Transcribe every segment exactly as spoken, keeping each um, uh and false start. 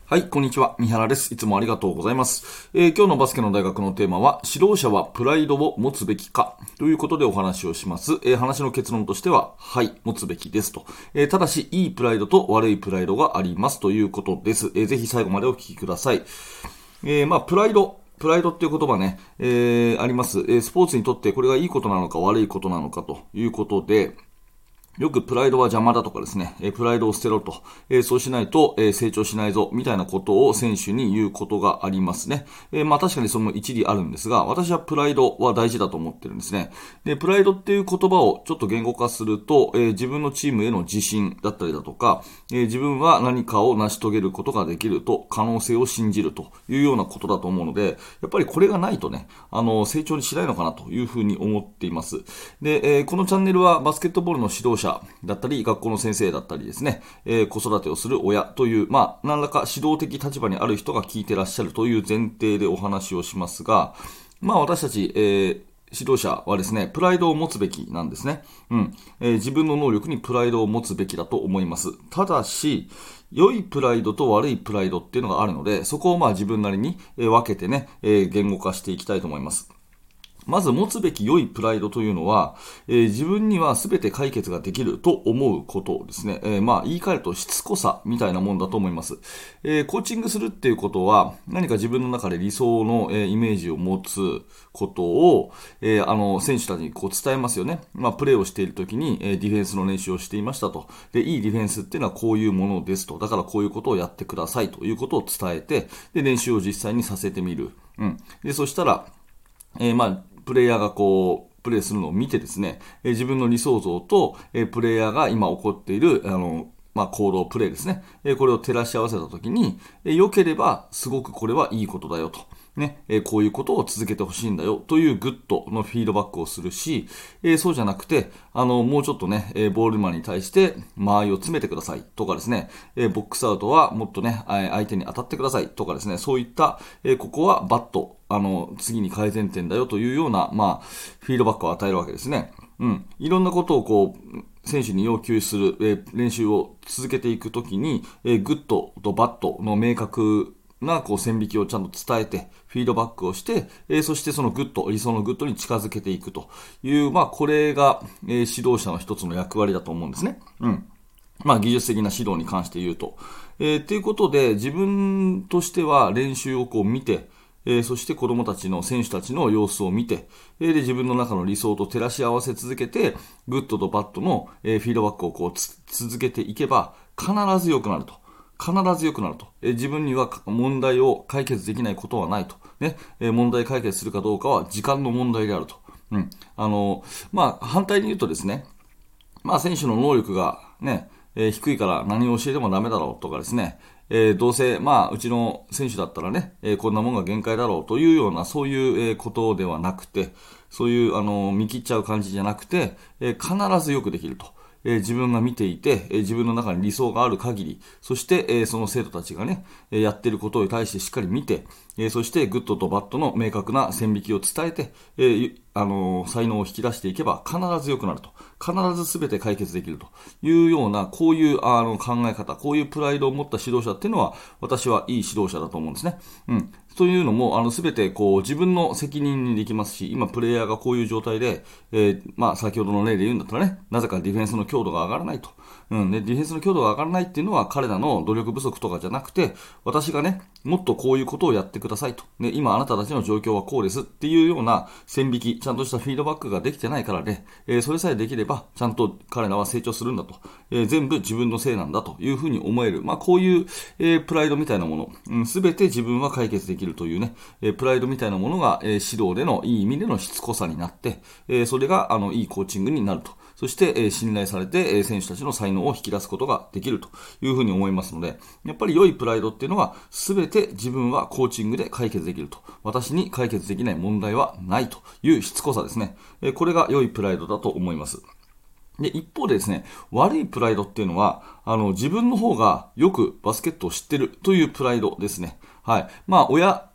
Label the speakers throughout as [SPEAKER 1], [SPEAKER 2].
[SPEAKER 1] はい、こんにちは。三原です。いつもありがとうございます。えー今日のバスケの大学のテーマは、指導者はプライドを持つべきかということでお話をします。えー話の結論としては、はい、持つべきですと。えーただし、いいプライドと悪いプライドがありますということです。えーぜひ最後までお聞きください。えーまあ、プライド。プライドっていう言葉ね、えーあります。えースポーツにとってこれがいいことなのか悪いことなのかということで、よくプライドは邪魔だとかですね、えープライドを捨てろと、えーそうしないと、えー成長しないぞ、みたいなことを選手に言うことがありますね。えーまあ確かにその一理あるんですが、私はプライドは大事だと思ってるんですね。で、プライドっていう言葉をちょっと言語化すると、えー自分のチームへの自信だったりだとか、えー自分は何かを成し遂げることができると、可能性を信じるというようなことだと思うので、やっぱりこれがないとね、あの、成長にしないのかなというふうに思っています。で、えーこのチャンネルはバスケットボールの指導者だったり、学校の先生だったりですね、えー子育てをする親という、まあ、何らか指導的立場にある人が聞いてらっしゃるという前提でお話をしますが、まあ私たち、えー指導者はですね、プライドを持つべきなんですね。うん。えー自分の能力にプライドを持つべきだと思います。ただし、良いプライドと悪いプライドっていうのがあるので、そこをまあ自分なりにえー分けてね、えー言語化していきたいと思います。まず持つべき良いプライドというのは、えー自分には全て解決ができると思うことですね。えーまあ言い換えるとしつこさみたいなもんだと思います。えーコーチングするっていうことは何か自分の中で理想の、えーイメージを持つことを、えーあの選手たちにこう伝えますよね。まあプレーをしている時に、えーディフェンスの練習をしていましたと。で、いいディフェンスっていうのはこういうものですと。だからこういうことをやってくださいということを伝えて、で、練習を実際にさせてみる。うん。で、そしたら、えーまあ、プレイヤーがこう、プレイするのを見てですね、えー自分の理想像と、えープレイヤーが今起こっている、あの、まあ、行動、プレイですね。えーこれを照らし合わせたときに、えー良ければ、すごくこれはいいことだよと。ね、えーこういうことを続けてほしいんだよというグッドのフィードバックをするし、えーそうじゃなくて、あの、もうちょっとね、えーボールマンに対して間合いを詰めてくださいとかですね、えーボックスアウトはもっとね、あ相手に当たってくださいとかですね、そういった、えーここはバット、あの、次に改善点だよというような、まあ、フィードバックを与えるわけですね。うん。いろんなことをこう、選手に要求する、えー練習を続けていくときに、えーグッドとバットの明確なこう線引きをちゃんと伝えて、フィードバックをして、えーそしてそのグッド、理想のグッドに近づけていくという、まあ、これが、えー指導者の一つの役割だと思うんですね。うん。まあ、技術的な指導に関して言うと。えー、ということで、自分としては練習をこう見て、えーそして子供たちの、選手たちの様子を見て、えーで、自分の中の理想と照らし合わせ続けて、グッドとバッドの、えーフィードバックをこうつ続けていけば、必ず良くなると。必ず良くなると。えー自分には問題を解決できないことはないと。ね。えー問題解決するかどうかは時間の問題であると。うん。あの、まあ、反対に言うとですね、まあ選手の能力がね、えー低いから何を教えてもダメだろうとかですね、えーどうせ、まあ、うちの選手だったらね、えーこんなもんが限界だろうというような、そういう、えーことではなくて、そういう、あの、見切っちゃう感じじゃなくて、えー必ずよくできると。えー自分が見ていて、えー自分の中に理想がある限り、そして、えーその生徒たちがね、えーやっていることに対してしっかり見て、えーそしてグッドとバッドの明確な線引きを伝えて、えーあのー才能を引き出していけば必ず良くなると。必ず全て解決できるというような、こういうあの考え方、こういうプライドを持った指導者っていうのは、私はいい指導者だと思うんですね。うん。というのも、あの、すべてこう、自分の責任にできますし、今、プレイヤーがこういう状態で、えー、まあ、先ほどの例で言うんだったらね、なぜかディフェンスの強度が上がらないと。うん。で、ディフェンスの強度が上がらないっていうのは、彼らの努力不足とかじゃなくて、私がね、もっとこういうことをやってくださいと。で、今、あなたたちの状況はこうですっていうような線引き、ちゃんとしたフィードバックができてないからね、えー、それさえできれば、ちゃんと彼らは成長するんだと。えー、全部自分のせいなんだというふうに思える。まあ、こういう、えー、プライドみたいなもの、うん、すべて自分は解決できるというね、えー、プライドみたいなものが、えー、指導でのいい意味でのしつこさになって、えー、それが、あの、いいコーチングになると。そして、えー、信頼されて、えー、選手たちの才能を引き出すことができるというふうに思いますので、やっぱり良いプライドっていうのは、すべて自分はコーチングで解決できると。私に解決できない問題はないというしつこさですね。えー、これが良いプライドだと思います。で、一方でですね、悪いプライドっていうのは、あの、自分の方がよくバスケットを知ってるというプライドですね。はい。まあ、親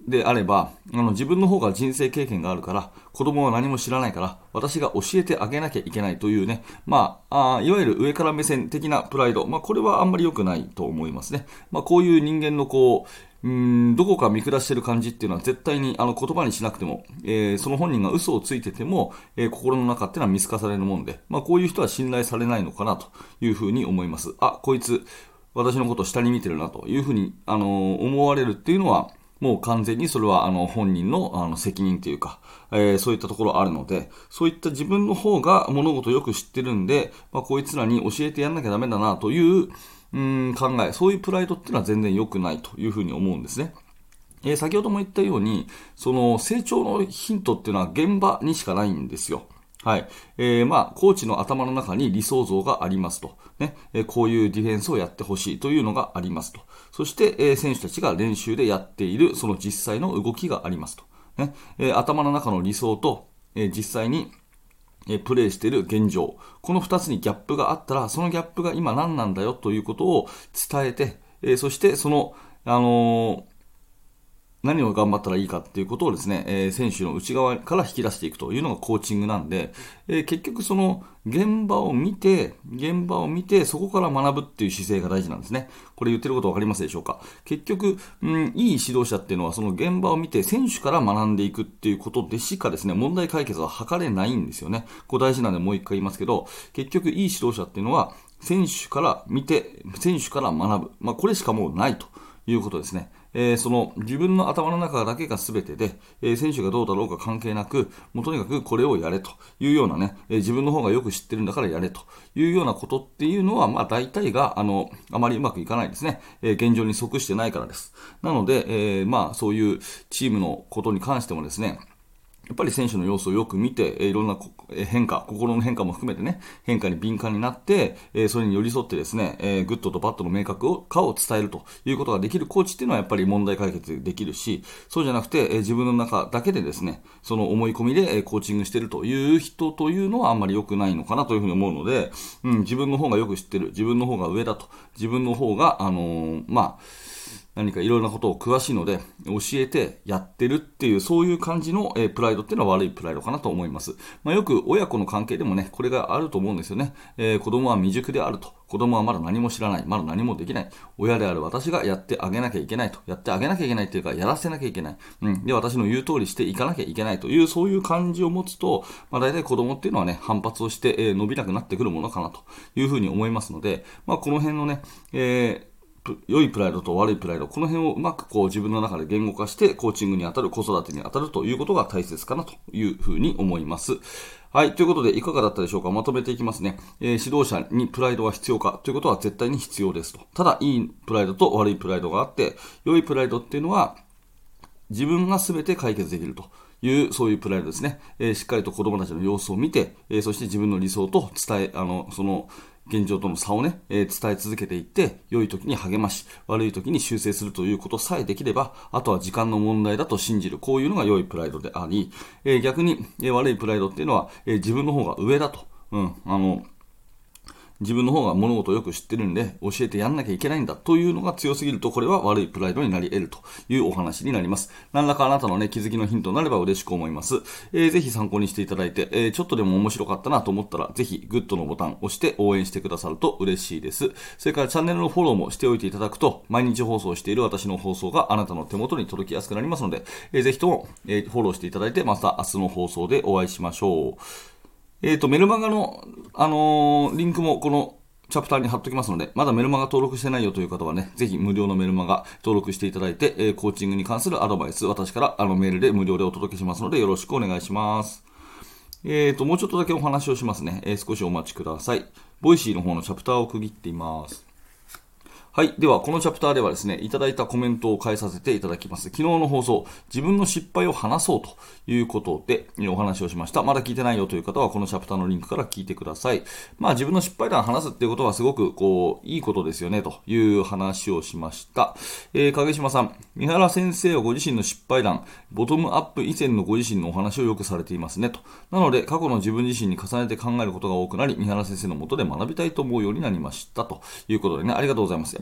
[SPEAKER 1] であれば、あの自分の方が人生経験があるから、子供は何も知らないから、私が教えてあげなきゃいけないというね、まあ、あいわゆる上から目線的なプライド、まあ、これはあんまり良くないと思いますね。まあ、こういう人間のこう、うーんどこか見下してる感じっていうのは絶対にあの言葉にしなくても、えー、その本人が嘘をついてても、えー、心の中っていうのは見透かされるもんで、まあ、こういう人は信頼されないのかなというふうに思います。あ、こいつ私のことを下に見てるなというふうに、あのー思われるっていうのは、もう完全にそれはあの本人のあの責任というか、えー、そういったところあるので、そういった自分の方が物事をよく知ってるんで、まあ、こいつらに教えてやんなきゃダメだなという、うーん考え、そういうプライドっていうのは全然良くないというふうに思うんですね。えー先ほども言ったように、その成長のヒントっていうのは現場にしかないんですよ。はい。えー、まあ、コーチの頭の中に理想像がありますと。ね。えーこういうディフェンスをやってほしいというのがありますと。そして、えー選手たちが練習でやっている、その実際の動きがありますと。ね。えー頭の中の理想と、えー実際に、えープレイしている現状。この二つにギャップがあったら、そのギャップが今何なんだよということを伝えて、えーそしてその、あのー何を頑張ったらいいかっていうことをですね、えー選手の内側から引き出していくというのがコーチングなんで、えー結局その現場を見て、現場を見て、そこから学ぶっていう姿勢が大事なんですね。これ言ってることわかりますでしょうか？結局、うん、いい指導者っていうのはその現場を見て選手から学んでいくっていうことでしかですね、問題解決は図れないんですよね。これ大事なんでもう一回言いますけど、結局いい指導者っていうのは選手から見て、選手から学ぶ。まあこれしかもうないということですね。えーその自分の頭の中だけが全てで、えー選手がどうだろうか関係なく、もうとにかくこれをやれというようなね、えー自分の方がよく知ってるんだからやれというようなことっていうのは、まあ大体が、あの、あまりうまくいかないですね。えー現状に即してないからです。なので、えーまあそういうチームのことに関してもですね、やっぱり選手の様子をよく見て、えーいろんなこえー変化、心の変化も含めてね、変化に敏感になって、えーそれに寄り添ってですね、えーグッドとバッドの明確を化を伝えるということができるコーチっていうのはやっぱり問題解決できるし、そうじゃなくて、えー自分の中だけでですね、その思い込みで、えーコーチングしてるという人というのはあんまり良くないのかなというふうに思うので、うん、自分の方がよく知ってる、自分の方が上だと、自分の方が、あのーまあ、何かいろいろなことを詳しいので、教えてやってるっていう、そういう感じの、えープライドっていうのは悪いプライドかなと思います。まあ、よく親子の関係でもね、これがあると思うんですよね。えー子供は未熟であると。子供はまだ何も知らない。まだ何もできない。親である私がやってあげなきゃいけないと。やってあげなきゃいけないっていうか、やらせなきゃいけない。うん。で、私の言う通りしていかなきゃいけないという、そういう感じを持つと、まあ、大体子供っていうのはね、反発をして、えー伸びなくなってくるものかなというふうに思いますので、まあ、この辺のね、えー良いプライドと悪いプライド、この辺をうまくこう自分の中で言語化してコーチングに当たる、子育てに当たるということが大切かなというふうに思います。はい。ということで、いかがだったでしょうか？まとめていきますね。えー指導者にプライドは必要かということは絶対に必要ですと。ただ、いいプライドと悪いプライドがあって、良いプライドっていうのは、自分が全て解決できるという、そういうプライドですね。えーしっかりと子供たちの様子を見て、えーそして自分の理想と伝え、あの、その、現状との差をね、えー伝え続けていって、良い時に励まし、悪い時に修正するということさえできれば、あとは時間の問題だと信じる。こういうのが良いプライドであり、えー逆に、えー悪いプライドっていうのは、えー自分の方が上だと。うん、あの、自分の方が物事をよく知ってるんで、教えてやんなきゃいけないんだというのが強すぎると、これは悪いプライドになり得るというお話になります。何らかあなたのね、気づきのヒントになれば嬉しく思います。えー、ぜひ参考にしていただいて、えーちょっとでも面白かったなと思ったら、ぜひグッドのボタンを押して応援してくださると嬉しいです。それからチャンネルのフォローもしておいていただくと、毎日放送している私の放送があなたの手元に届きやすくなりますので、えーぜひとも、えーフォローしていただいて、また明日の放送でお会いしましょう。えっ、と、メルマガの、あのーリンクもこのチャプターに貼っときますので、まだメルマガ登録してないよという方はね、ぜひ無料のメルマガ登録していただいて、えーコーチングに関するアドバイス、私からあのメールで無料でお届けしますので、よろしくお願いします。えっ、と、もうちょっとだけお話をしますね。えー少しお待ちください。ボイシーの方のチャプターを区切っています。はい。では、このチャプターではですね、いただいたコメントを返させていただきます。昨日の放送、自分の失敗を話そうということでお話をしました。まだ聞いてないよという方は、このチャプターのリンクから聞いてください。まあ、自分の失敗談を話すっていうことはすごく、こう、いいことですよね、という話をしました。えー、影島さん、三原先生はご自身の失敗談、ボトムアップ以前のご自身のお話をよくされていますね、と。なので、過去の自分自身に重ねて考えることが多くなり、三原先生のもとで学びたいと思うようになりました、ということでね、ありがとうございます。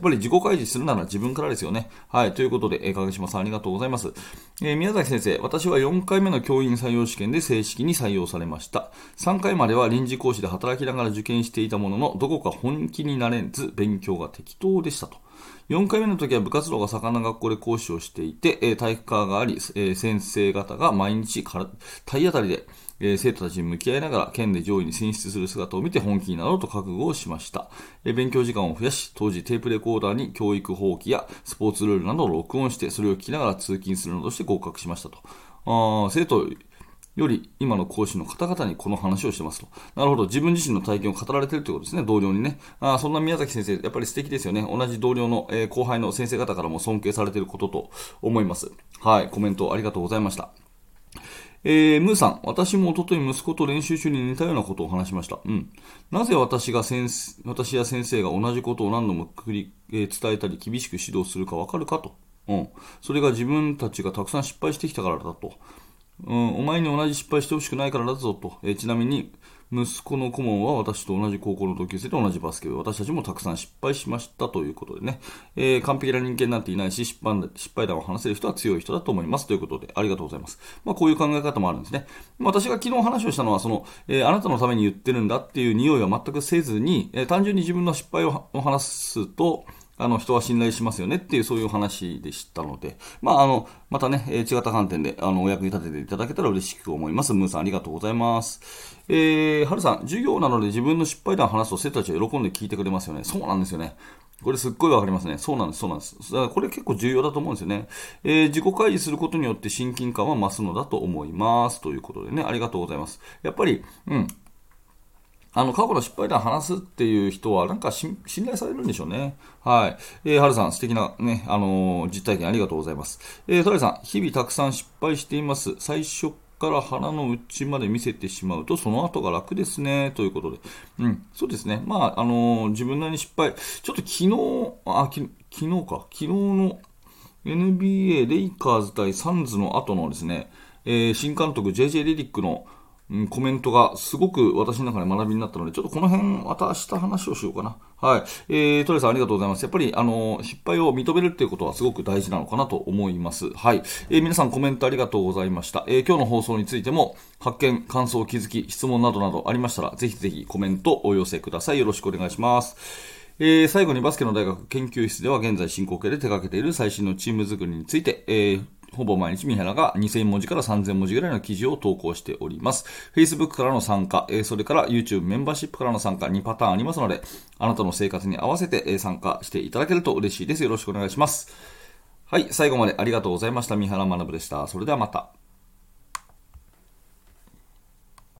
[SPEAKER 1] っぱり自己開示するなら自分からですよね。はい。ということで、えー、影島さんありがとうございます。えー、宮崎先生、私はよんかいめの教員採用試験で正式に採用されました。さんかいまでは臨時講師で働きながら受験していたものの、どこか本気になれず、勉強が適当でしたと。よんかいめの時は部活動が盛んな学校で講師をしていて、えー、体育科があり、えー、先生方が毎日から体当たりで、えー、生徒たちに向き合いながら県で上位に進出する姿を見て本気になろうと覚悟をしました。えー、勉強時間を増やし、当時テープレコーダーに教育法規やスポーツルールなどを録音して、それを聞きながら通勤するなどして合格しましたと。あ生徒より今の講師の方々にこの話をしてますと。なるほど。自分自身の体験を語られているということですね。同僚にね。あそんな宮崎先生、やっぱり素敵ですよね。同じ同僚の、えー、後輩の先生方からも尊敬されていることと思います。はい。コメントありがとうございました。えー、ムーさん、私も一昨日息子と練習中に似たようなことを話しました。うん。なぜ私が先生、私や先生が同じことを何度も繰り、えー、伝えたり厳しく指導するかわかるかと。うん。それが自分たちがたくさん失敗してきたからだと。うん、お前に同じ失敗してほしくないからだぞと。えー、ちなみに、息子の顧問は私と同じ高校の同級生と同じバスケ部。私たちもたくさん失敗しましたということでね。えー、完璧な人間なんていないし、失敗失敗談を話せる人は強い人だと思いますということで、ありがとうございます。まあ、こういう考え方もあるんですね。私が昨日話をしたのは、その、えー、あなたのために言ってるんだっていう匂いは全くせずに、えー、単純に自分の失敗を話すと、あの人は信頼しますよねっていうそういう話でしたので、まああのまたね、えー、違った観点であのお役に立てていただけたら嬉しく思います。ムーさんありがとうございます。えー、はるさん、授業なので自分の失敗談を話すと生徒たちは喜んで聞いてくれますよね。そうなんですよね。これすっごいわかりますね。そうなんです、そうなんです。だからこれ結構重要だと思うんですよね。えー、自己開示することによって親近感は増すのだと思います。ということでね、ありがとうございます。やっぱり、うん。あの、過去の失敗談を話すっていう人は、なんか信頼されるんでしょうね。はい。えー、はるさん、素敵なね、あのー、実体験ありがとうございます。えー、トライさん、日々たくさん失敗しています。最初から鼻の内まで見せてしまうと、その後が楽ですね。ということで。うん、そうですね。まあ、あのー、自分なりに失敗。ちょっと昨日、あ、き昨日か。昨日の エヌビーエー レイカーズ対サンズの後のですね、えー、新監督 ジェイジェイ レディックのうん、コメントがすごく私の中で学びになったので、ちょっとこの辺、また明日話をしようかな。はい。えー、トレさんありがとうございます。やっぱり、あの、失敗を認めるっていうことはすごく大事なのかなと思います。はい。えー、皆さんコメントありがとうございました。えー、今日の放送についても、発見、感想、気づき、質問などなどありましたら、ぜひぜひコメントお寄せください。よろしくお願いします。えー、最後にバスケの大学研究室では現在進行形で手掛けている最新のチーム作りについて、えーほぼ毎日三原がにせん文字からさんぜん文字ぐらいの記事を投稿しております。Facebook からの参加、それから YouTube メンバーシップからの参加にパターンありますので、あなたの生活に合わせて参加していただけると嬉しいです。よろしくお願いします。はい、最後までありがとうございました。三原学でした。それではまた。